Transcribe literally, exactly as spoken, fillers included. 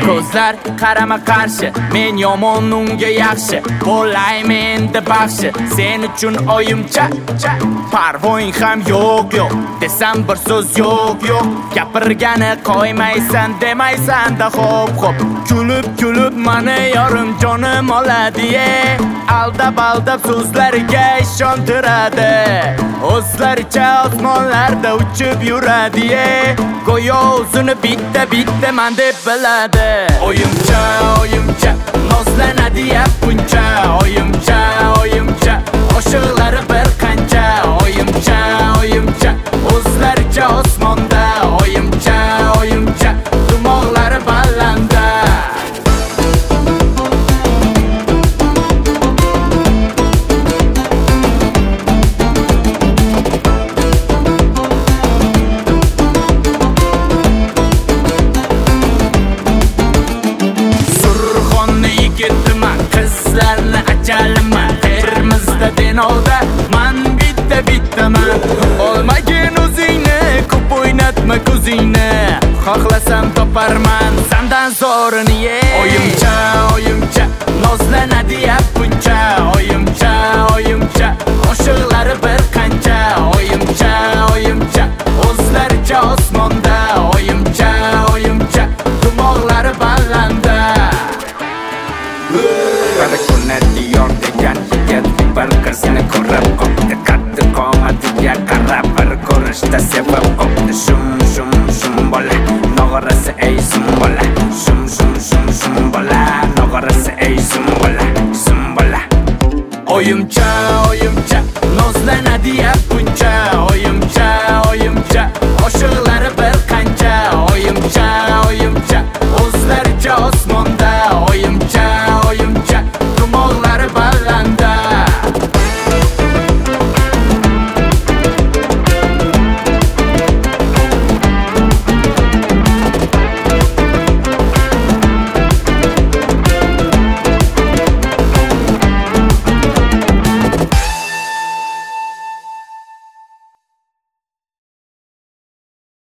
Ko'zlar qarama qarshi, men yomon unga yaxshi bo'laymen deb baxshi. Sen uchun oyimcha parvoying ham yo'q yo'q desam bir so'z yo'q yo'q. Gapirgani qo'ymaysan demaysan-da hop hop. Kulib kulib mani yorim jonim oladi. Aldab aldab so'zlariga ishontiradi. O'zlaricha osmonlarda uchib yuradi. Go'yo o'zini bitta bitta man deb biladi. Oyimcha oyimcha nozlanadi buncha. Oyimcha oyimcha oshiqlari bir qancha. Oyimcha oyimcha o'zlaricha osmonda. Oyimcha oyimcha dumoqlari ballanda. Qizlarni achalman, termizda denovda man bitta bittaman. Olmagin o'zingni, ko'p o'ynatma ko'zingni. Xohlasam toparman sandan zo'rini. Oyimcha oyimcha nozlanadi buncha. Oyimcha oyimcha oshiqlari bir qancha. Oyimcha oyimcha o'zlaricha osmonda. Oyimcha oyimcha dumoqlari ballanda. Qara ko'nadi yor degan yigit bir qizni ko'rib qopdi. Qaddi qomatiga qarab bir ko'rishda sevib qopdi. Shum shum shum bola nog'orasi ey zum bola. Shum shum shum shum bola nog'orasi ey zum bola. Zum bola. Oyimcha